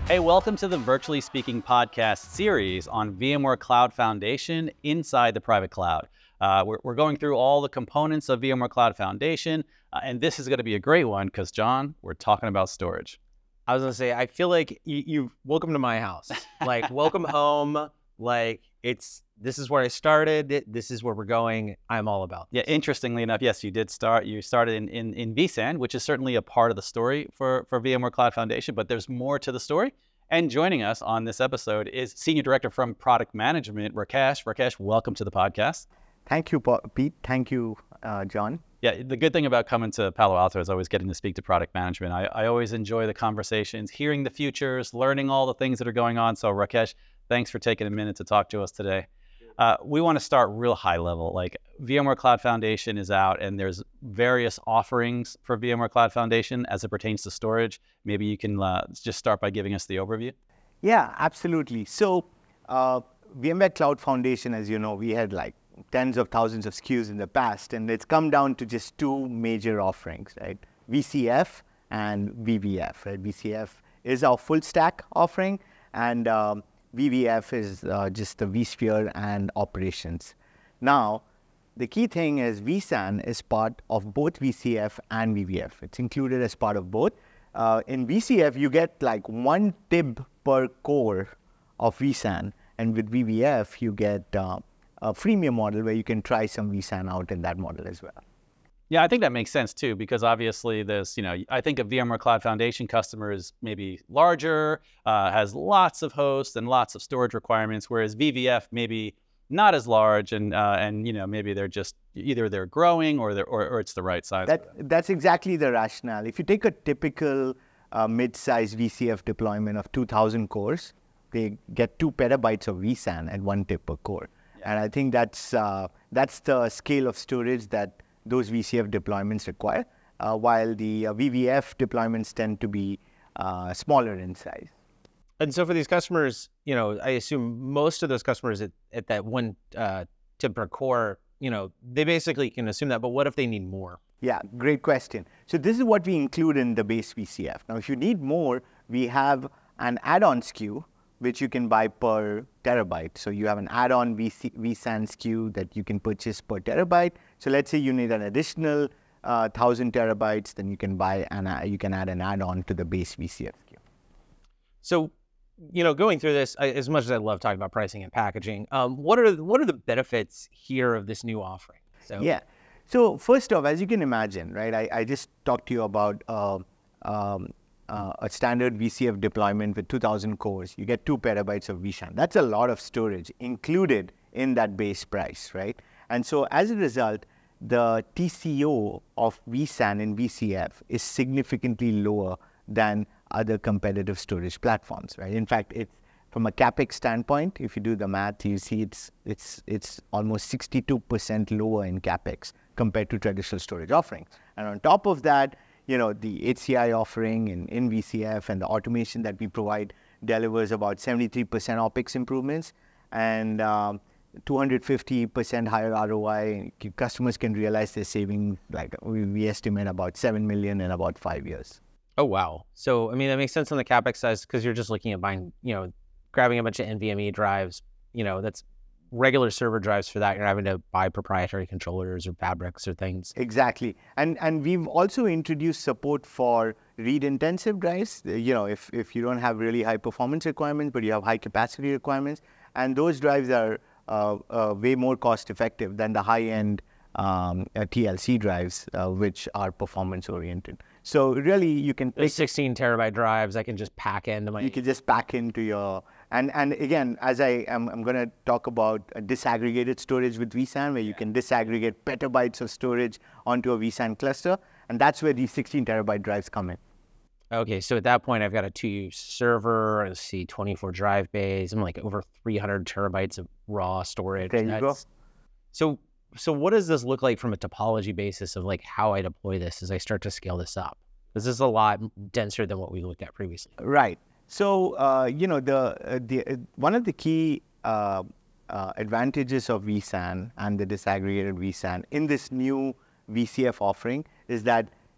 Hey, welcome to the Virtually Speaking podcast series on VMware Cloud Foundation inside the private cloud. We're going through all the components of VMware Cloud Foundation, and this is going to be a great one because, John, we're talking about storage. I was going to say, I feel like you welcome to my house. Like, welcome home. Like, this is where I started. This is where we're going. I'm all about this. Yeah, interestingly enough, yes, you did start. You started in vSAN, which is certainly a part of the story for VMware Cloud Foundation, but there's more to the story. And joining us on this episode is Senior Director from Product Management, Rakesh. Rakesh, welcome to the podcast. Thank you, Pete. Thank you, John. Yeah, the good thing about coming to Palo Alto is always getting to speak to product management. I always enjoy the conversations, hearing the futures, learning all the things that are going on. So Rakesh, thanks for taking a minute to talk to us today. We want to start real high level. Like VMware Cloud Foundation is out and there's various offerings for VMware Cloud Foundation as it pertains to storage. Maybe you can just start by giving us the overview. Yeah, absolutely. So VMware Cloud Foundation, as you know, we had like tens of thousands of SKUs in the past, and it's come down to just two major offerings, right? VCF and VVF, right? VCF is our full stack offering, and VVF is just the vSphere and operations. Now, the key thing is vSAN is part of both VCF and VVF. It's included as part of both. In VCF, you get like 1 TB per core of vSAN, and with VVF, you get a freemium model where you can try some vSAN out in that model as well. Yeah, I think that makes sense too, because obviously this, I think a VMware Cloud Foundation customer is maybe larger, has lots of hosts and lots of storage requirements, whereas VVF maybe not as large, and maybe they're just either they're growing or it's the right size. That's exactly the rationale. If you take a typical mid-size VCF deployment of 2,000 cores, they get 2 petabytes of vSAN at 1 TB per core. And I think that's the scale of storage that those VCF deployments require, while the VVF deployments tend to be smaller in size. And so for these customers, I assume most of those customers at that 1 TB per core, they basically can assume that. But what if they need more? Yeah, great question. So this is what we include in the base VCF. Now, if you need more, we have an add-on SKU, which you can buy per terabyte. So you have an add-on vSAN SKU that you can purchase per terabyte. So let's say you need an additional 1,000 terabytes, then you can you can add an add-on to the base VCF SKU. So, going through this, as much as I love talking about pricing and packaging, what are the benefits here of this new offering? Yeah. So first off, as you can imagine, right, I just talked to you about a standard VCF deployment with 2,000 cores. You get 2 petabytes of vSAN. That's a lot of storage included in that base price, right? And so as a result, the TCO of vSAN in VCF is significantly lower than other competitive storage platforms, right? In fact, it's from a CapEx standpoint, if you do the math, you see it's almost 62% lower in CapEx compared to traditional storage offerings. And on top of that, the HCI offering in VCF and the automation that we provide delivers about 73% OpEx improvements and 250% higher ROI. Customers can realize they're saving, like we estimate, about $7 million in about 5 years. Oh, wow. So, that makes sense on the CapEx size because you're just looking at buying, grabbing a bunch of NVMe drives, that's regular server drives for that. You're having to buy proprietary controllers or fabrics or things. Exactly. And we've also introduced support for read-intensive drives, if you don't have really high performance requirements, but you have high capacity requirements. And those drives are way more cost effective than the high-end TLC drives, which are performance oriented. So really, you can pick 16 terabyte drives. I can just pack into my. You can just pack into your and again, as I'm going to talk about disaggregated storage with vSAN, where you can disaggregate petabytes of storage onto a vSAN cluster, and that's where these 16 terabyte drives come in. Okay, so at that point, I've got a 2U server. 24 drive bays. I'm like over 300 terabytes of raw storage. There you go. So what does this look like from a topology basis of like how I deploy this as I start to scale this up? This is a lot denser than what we looked at previously. Right. So, one of the key advantages of vSAN and the disaggregated vSAN in this new VCF offering is that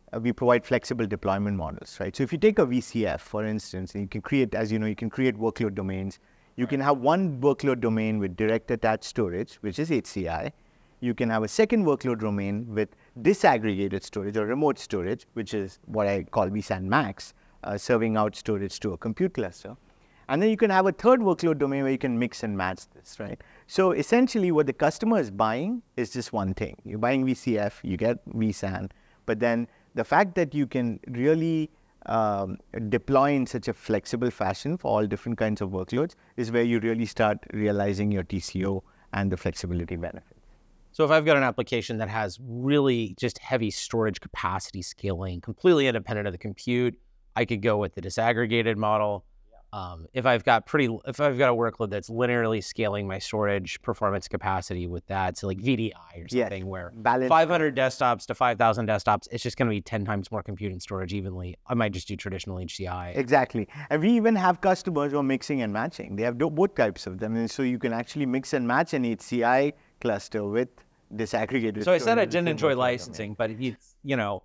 we provide flexible deployment models, right? So if you take a VCF, for instance, and you can create, as you know, you can create workload domains. You can have one workload domain with direct attached storage, which is HCI. You can have a second workload domain with disaggregated storage or remote storage, which is what I call vSAN Max, serving out storage to a compute cluster. And then you can have a third workload domain where you can mix and match this, right? So essentially what the customer is buying is just one thing. You're buying VCF, you get vSAN, but then the fact that you can really deploy in such a flexible fashion for all different kinds of workloads is where you really start realizing your TCO and the flexibility benefits. So if I've got an application that has really just heavy storage capacity scaling, completely independent of the compute, I could go with the disaggregated model. If I've got a workload that's linearly scaling my storage performance capacity with that, so like VDI or something, where 500 desktops to 5,000 desktops, it's just going to be 10 times more compute and storage evenly. I might just do traditional HCI. Exactly. And we even have customers who are mixing and matching. They have both types of them. And so you can actually mix and match an HCI cluster with disaggregated. So I said I didn't enjoy licensing, but it's,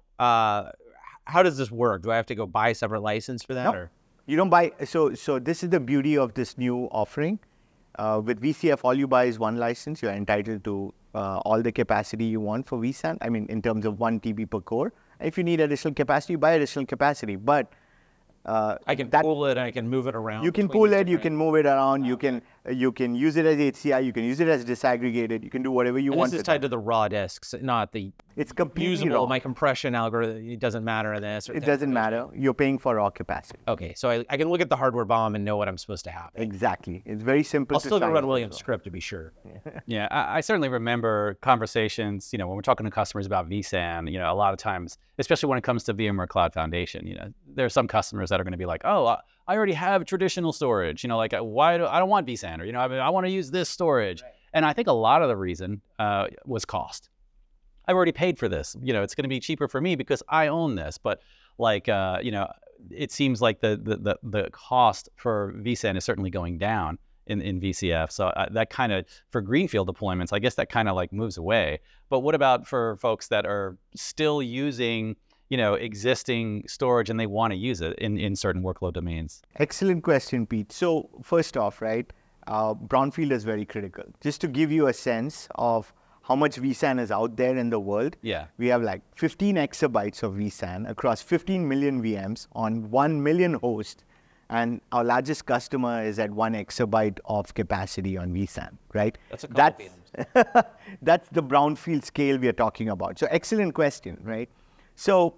how does this work? Do I have to go buy a separate license for that? No. Or? You don't buy, so this is the beauty of this new offering. With VCF, all you buy is one license. You're entitled to all the capacity you want for vSAN. I mean, in terms of 1 TB per core. If you need additional capacity, you buy additional capacity. But I can pool it, and I can move it around. You can pool it, you can move it around, you can use it as HCI, you can use it as disaggregated, you can do whatever you want. This is tied to the raw disks, not the it's completely usable. raw. My compression algorithm, it doesn't matter in this. It doesn't matter. You're paying for raw capacity. Okay, so I can look at the hardware BOM and know what I'm supposed to have. Exactly. It's very simple. I'll still run Williams script to be sure. Yeah, I certainly remember conversations, when we're talking to customers about vSAN, a lot of times, especially when it comes to VMware Cloud Foundation, there are some customers that are going to be like, oh, I already have traditional storage, like I don't want vSAN, or, I want to use this storage. Right. And I think a lot of the reason was cost. I've already paid for this. It's going to be cheaper for me because I own this. But it seems like the cost for vSAN is certainly going down in VCF. So that kind of, for greenfield deployments, I guess that kind of like moves away. But what about for folks that are still using, existing storage and they want to use it in certain workload domains? Excellent question, Pete. So first off, right, brownfield is very critical. Just to give you a sense of how much vSAN is out there in the world. Yeah. We have like 15 exabytes of vSAN across 15 million VMs on 1 million hosts. And our largest customer is at 1 exabyte of capacity on vSAN, right? That's a couple That's the brownfield scale we are talking about. So excellent question, right? So,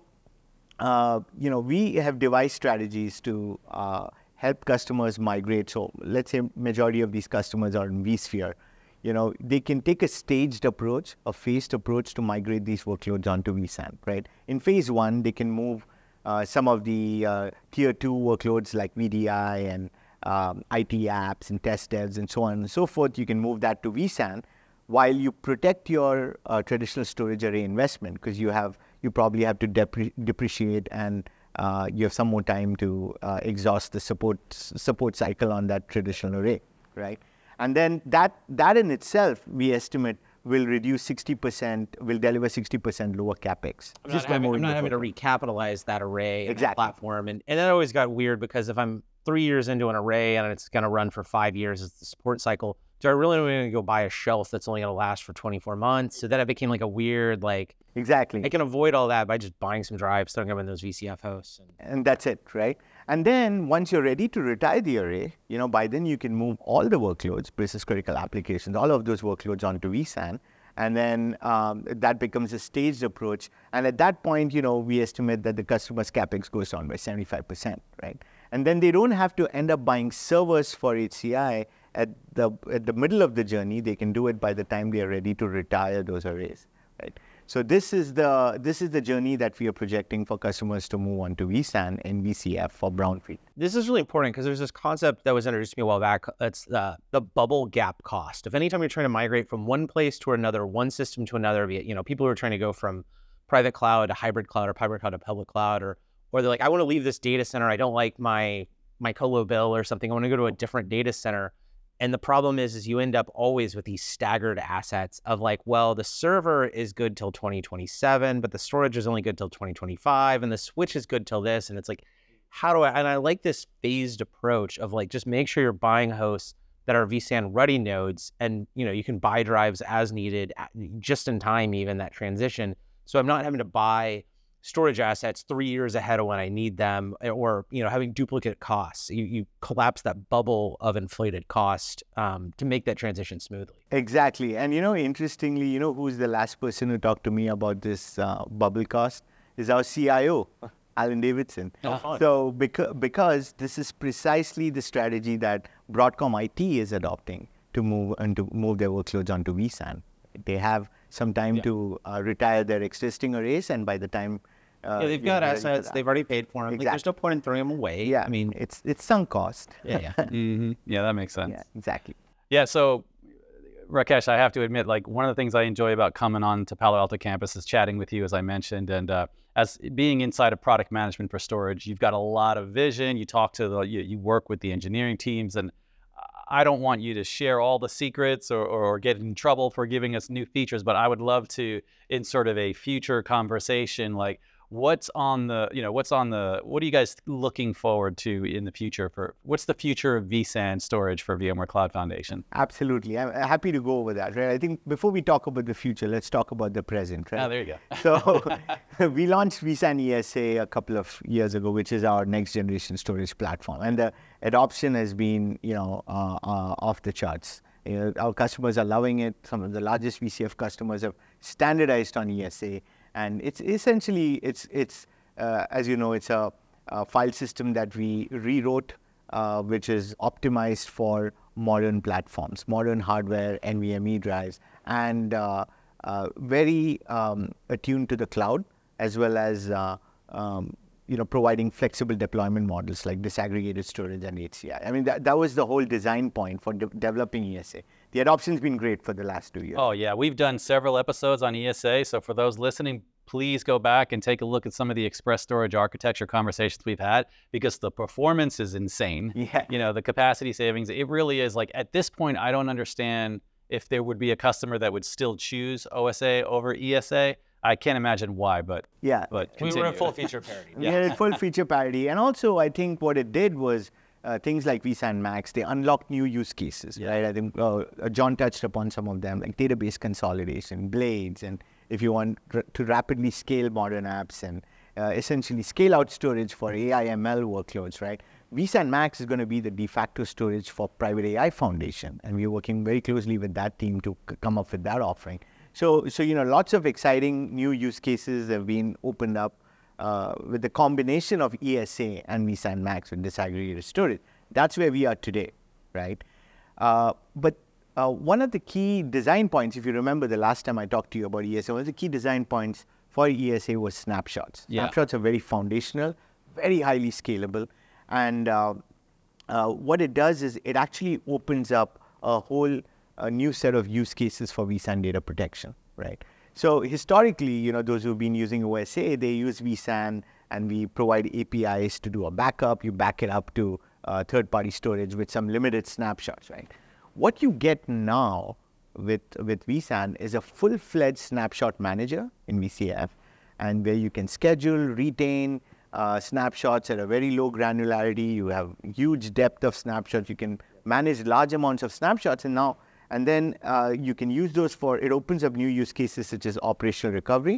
we have devised strategies to help customers migrate. So let's say majority of these customers are in vSphere. They can take a staged approach, a phased approach to migrate these workloads onto vSAN, right? In phase 1, they can move some of the tier 2 workloads like VDI and IT apps and test devs and so on and so forth. You can move that to vSAN while you protect your traditional storage array investment, because you probably have to depreciate and you have some more time to exhaust the support cycle on that traditional array, right? And then that in itself, we estimate, will reduce 60%, will deliver 60% lower CapEx. I'm not having to recapitalize that array and that platform. And that always got weird, because if I'm 3 years into an array and it's going to run for 5 years as the support cycle, do I really want to go buy a shelf that's only going to last for 24 months? So then it became like a weird, Exactly. I can avoid all that by just buying some drives, throwing them in those VCF hosts. And that's it, right? And then once you're ready to retire the array, by then you can move all the workloads, business critical applications, all of those workloads onto vSAN. And then that becomes a staged approach. And at that point, we estimate that the customer's CapEx goes down by 75%, right? And then they don't have to end up buying servers for HCI at the middle of the journey. They can do it by the time they are ready to retire those arrays, right? So this is the journey that we are projecting for customers to move on to vSAN and VCF for brownfield. This is really important, because there's this concept that was introduced to me a while back. It's the bubble gap cost. If anytime you're trying to migrate from one place to another, one system to another, people who are trying to go from private cloud to hybrid cloud, or private cloud to public cloud, or they're like, I want to leave this data center. I don't like my colo bill or something. I want to go to a different data center. And the problem is you end up always with these staggered assets of like, well, the server is good till 2027, but the storage is only good till 2025, and the switch is good till this. And it's like, how do I, and I like this phased approach of like, just make sure you're buying hosts that are vSAN ready nodes, and you can buy drives as needed, just in time, even that transition. So I'm not having to buy storage assets 3 years ahead of when I need them, or having duplicate costs. You collapse that bubble of inflated cost to make that transition smoothly. Exactly. And interestingly, who's the last person who talked to me about this bubble cost is our CIO, Alan Davidson. So because this is precisely the strategy that Broadcom IT is adopting to move their workloads onto vSAN. They have some time to retire their existing arrays, and by the time they've got assets, they've already paid for them. Exactly. Like, there's no point in throwing them away. Yeah, I mean, it's sunk cost. yeah. Yeah, that makes sense. Yeah, exactly. Yeah, so Rakesh, I have to admit, like, one of the things I enjoy about coming on to Palo Alto campus is chatting with you, as I mentioned, and as being inside of product management for storage, you've got a lot of vision. You talk to you work with the engineering teams, and I don't want you to share all the secrets or get in trouble for giving us new features, but I would love to, in sort of a future conversation, like, what are you guys looking forward to in the future what's the future of vSAN storage for VMware Cloud Foundation? Absolutely. I'm happy to go over that, right? I think before we talk about the future, let's talk about the present, right? Oh, there you go. So we launched vSAN ESA a couple of years ago, which is our next generation storage platform. And the adoption has been, off the charts. Our customers are loving it. Some of the largest VCF customers have standardized on ESA. And it's essentially, as you know, it's a file system that we rewrote, which is optimized for modern platforms, modern hardware, NVMe drives, and very attuned to the cloud, as well as providing flexible deployment models like disaggregated storage and HCI. I mean, that was the whole design point for developing ESA. The adoption's been great for the last 2 years. Oh, yeah. We've done several episodes on ESA. So for those listening, please go back and take a look at some of the express storage architecture conversations we've had, because the performance is insane. Yeah. The capacity savings, it really is. Like, at this point, I don't understand if there would be a customer that would still choose OSA over ESA. I can't imagine why, but yeah. But we continue. were at full feature parity. We had full feature parity. And also, I think what it did was things like vSAN Max, they unlocked new use cases, right? I think John touched upon some of them, like database consolidation, blades, and if you want to rapidly scale modern apps and essentially scale out storage for AI ML workloads, right? vSAN Max is going to be the de facto storage for Private AI Foundation, and we're working very closely with that team to come up with that offering. So lots of exciting new use cases have been opened up with the combination of ESA and vSAN Max with disaggregated storage. That's where we are today, right? But one of the key design points, if you remember the last time I talked to you about ESA, one of the key design points for ESA was snapshots. Yeah. Snapshots are very foundational, very highly scalable. And what it does is it actually opens up a whole new set of use cases for vSAN data protection, right? So historically, those who've been using OSA, they use vSAN, and we provide APIs to do a backup. You back it up to third-party storage with some limited snapshots, right? What you get now with vSAN is a full-fledged snapshot manager in VCF, and where you can schedule, retain snapshots at a very low granularity. You have huge depth of snapshots. You can manage large amounts of snapshots, and then you can use those it opens up new use cases such as operational recovery.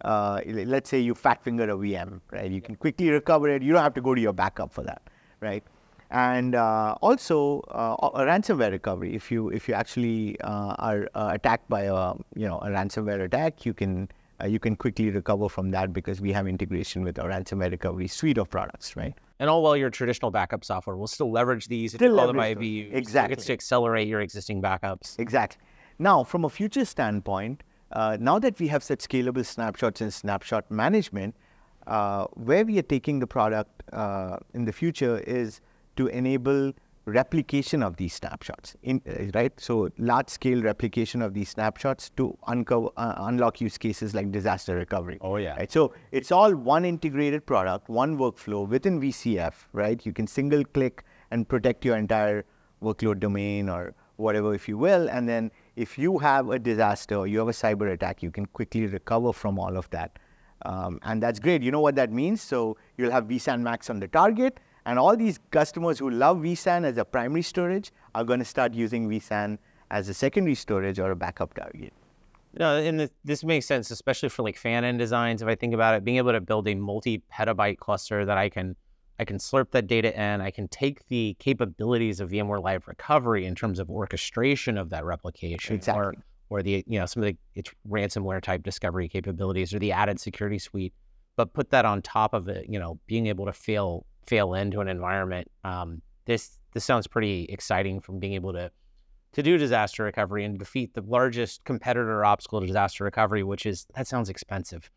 Let's say you fat finger a VM, right? You can quickly recover it. You don't have to go to your backup for that, right? And also a ransomware recovery. If you actually are attacked by a ransomware attack, you can quickly recover from that, because we have integration with our ransomware recovery suite of products, right? And all while your traditional backup software will still leverage these if you call them IVUs. Exactly. It's to accelerate your existing backups. Exactly. Now, from a future standpoint, now that we have such scalable snapshots and snapshot management, where we are taking the product in the future is to enable replication of these snapshots, right? So large-scale replication of these snapshots to unlock use cases like disaster recovery. Oh, yeah. Right? So it's all one integrated product, one workflow within VCF, right? You can single-click and protect your entire workload domain or whatever, if you will. And then if you have a disaster or you have a cyber attack, you can quickly recover from all of that. And that's great. You know what that means? So you'll have vSAN Max on the target, and all these customers who love vSAN as a primary storage are going to start using vSAN as a secondary storage or a backup target. No, and this makes sense, especially for like fan-end designs. If I think about it, being able to build a multi-petabyte cluster that I can slurp that data in. I can take the capabilities of VMware Live Recovery in terms of orchestration of that replication, Exactly. or the some of its ransomware type discovery capabilities or the added security suite, but put that on top of it. Being able to fail into an environment. This sounds pretty exciting from being able to do disaster recovery and defeat the largest competitor obstacle to disaster recovery, that sounds expensive.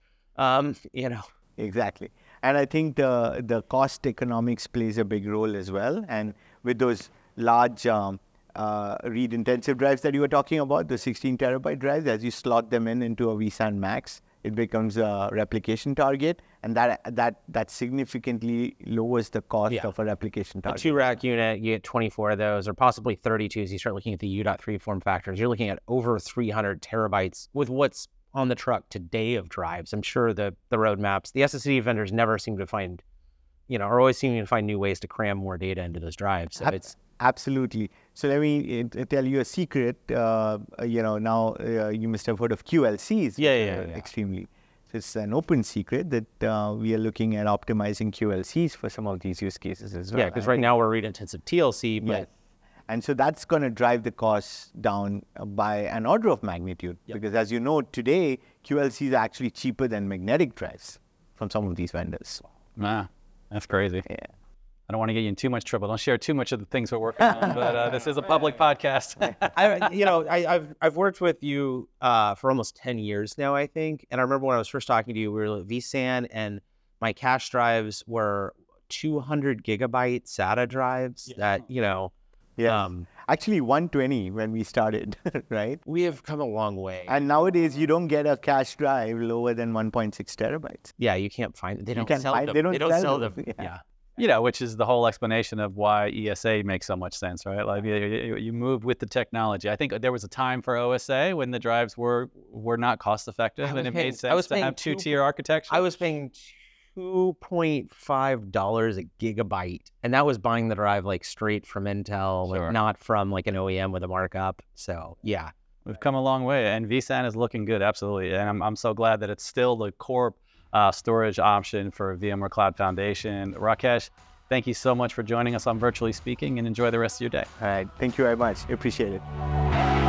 Exactly. And I think the cost economics plays a big role as well. And with those large read-intensive drives that you were talking about, the 16 terabyte drives, as you slot them into a vSAN Max, it becomes a replication target, and that significantly lowers the cost of a replication target. A 2-rack unit, you get 24 of those, or possibly 32. So you start looking at the U.3 form factors. You're looking at over 300 terabytes with what's on the truck today of drives. I'm sure the roadmaps, the SSD vendors never seem to find, are always seeming to find new ways to cram more data into those drives. So Absolutely. So let me tell you a secret. Now you must have heard of QLCs. Yeah. Extremely. So it's an open secret that we are looking at optimizing QLCs for some of these use cases as well. Yeah, because right now we're read-intensive TLC, but... Yes. And so that's going to drive the costs down by an order of magnitude. Yep. Because as you know, today, QLCs are actually cheaper than magnetic drives from some of these vendors. Nah, that's crazy. Yeah. I don't want to get you in too much trouble. Don't share too much of the things we're working on, but this is a public podcast. I've worked with you for almost 10 years now, I think. And I remember when I was first talking to you, we were at vSAN, and my cache drives were 200 gigabyte SATA drives that. Yeah, actually 120 when we started, right? We have come a long way. And nowadays you don't get a cache drive lower than 1.6 terabytes. Yeah, you can't find it. They don't sell them. They don't sell them. Yeah. Which is the whole explanation of why ESA makes so much sense, right? Like you move with the technology. I think there was a time for OSA when the drives were not cost effective, and it made sense to have two-tier architecture. I was paying $2.5 a gigabyte, and that was buying the drive like straight from Intel, like not from like an OEM with a markup. So yeah, we've come a long way, and vSAN is looking good, absolutely. And I'm so glad that it's still the core storage option for VMware Cloud Foundation. Rakesh, thank you so much for joining us on Virtually Speaking, and enjoy the rest of your day. All right, thank you very much. Appreciate it.